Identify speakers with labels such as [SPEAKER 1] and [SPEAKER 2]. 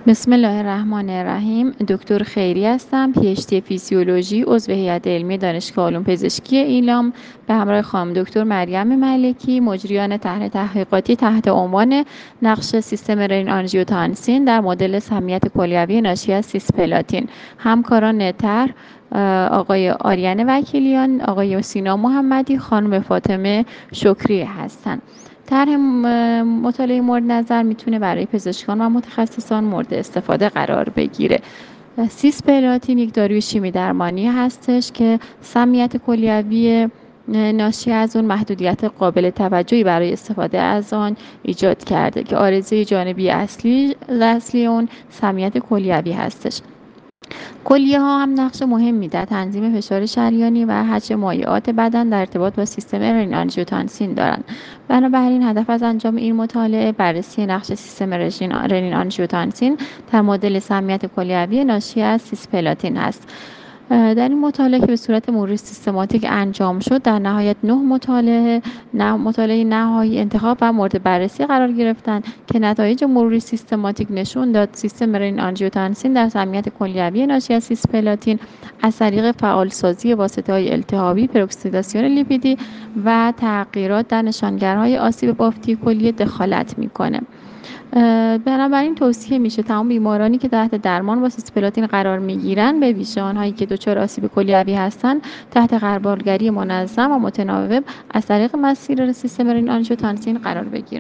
[SPEAKER 1] بسم الله الرحمن الرحیم. دکتر خیری هستم، PhD فیزیولوژی، عضو هیئت علمی دانشگاه علوم پزشکی ایلام به همراه خانم دکتر مریم ملکی، مجریان طرح تحقیقاتی تحت عنوان نقش سیستم رنین آنژیوتانسین در مدل سمیت کلیوی ناشی از سیسپلاتین. همکاران طرح آقای آریان وکیلیان، آقای سینا محمدی، خانم فاطمه شکری هستند. طرح مطالعه مورد نظر میتونه برای پزشکان و متخصصان مورد استفاده قرار بگیره. سیسپلاتین یک داروی شیمی درمانی هستش که سمیت کلیوی ناشی از اون محدودیت قابل توجهی برای استفاده از آن ایجاد کرده که عارضه جانبی اصلی اون سمیت کلیوی هستش. کلیه ها هم نقش مهمی در تنظیم فشار شریانی و حجم مایعات بدن در ارتباط با سیستم رنین آنژیوتانسین دارند. بنابراین هدف از انجام این مطالعه بررسی نقش سیستم رنین آنژیوتانسین در مدل سمیت کلیوی ناشی از سیسپلاتین است. در این مطالعه که به صورت مروری سیستماتیک انجام شد، در نهایت 9 مطالعه نهایی انتخاب و مورد بررسی قرار گرفتند که نتایج مروری سیستماتیک نشون داد سیستم رنین آنژیوتانسین در سمیت کلیوی ناشی از سیسپلاتین از طریق فعالسازی واسطه‌های التهابی، پروکسیداسیون لیپیدی و تغییرات در نشانگرهای آسیب بافتی کلیه دخالت میکنه. بنابراین توصیه میشه تمام بیمارانی که تحت درمان با سیسپلاتین قرار میگیرن، به ویژه آنهایی که دچار آسیب کلیوی هستند، تحت غربالگری منظم و متناوب از طریق مسیر سیستم رنین آنژیوتانسین قرار بگیرن.